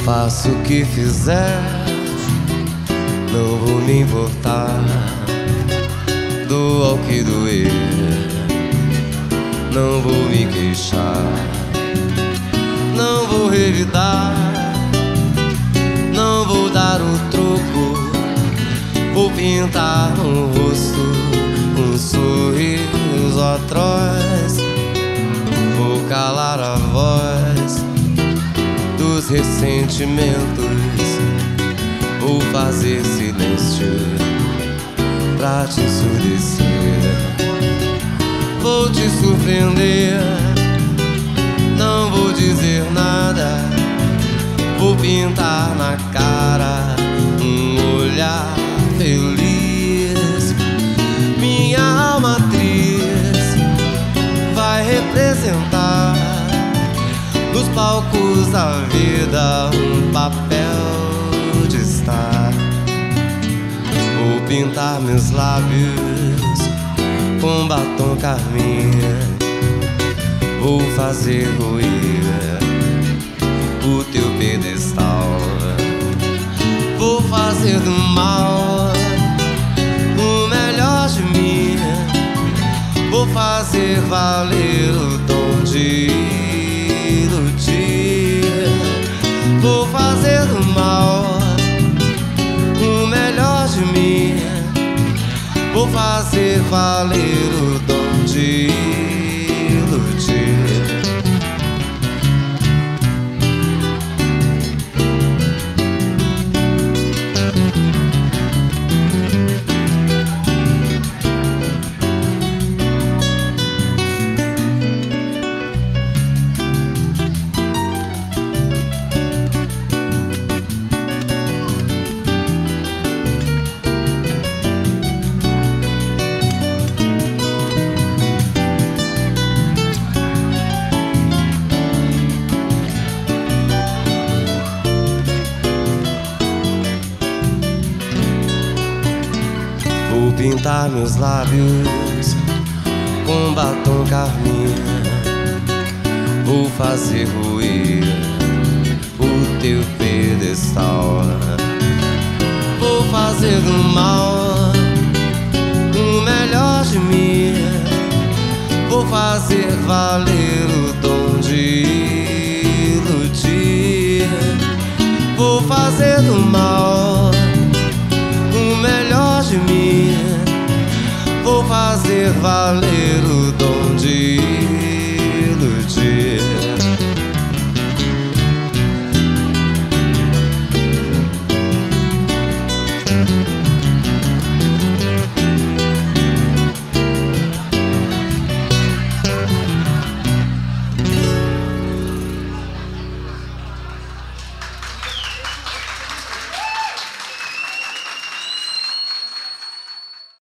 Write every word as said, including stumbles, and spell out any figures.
Faço o que fizer, não vou me importar. Doa o que doer, não vou me queixar. Não vou revidar, não vou dar o troco. Vou pintar no rosto um sorriso atroz. Vou calar a voz dos ressentimentos. Vou fazer silêncio pra te ensurdecer. Vou te surpreender, não vou dizer nada. Vou pintar na cara um olhar feliz. Minha alma atriz vai representar nos palcos da vida um papel de estar. Vou pintar meus lábios com batom carmim. Vou fazer ruir o teu pedestal. Vou fazer do mal o melhor de mim. Vou fazer valer o dom de iludir. Vou fazer do mal o melhor de mim. Vou fazer valer o dom de iludir. Vou pintar meus lábios com batom carmim. Vou fazer ruir o teu pedestal. Vou fazer do mal o melhor de mim. Vou fazer valer o dom de iludir. Vou fazer do mal o melhor de mim. Vou fazer valer o dom de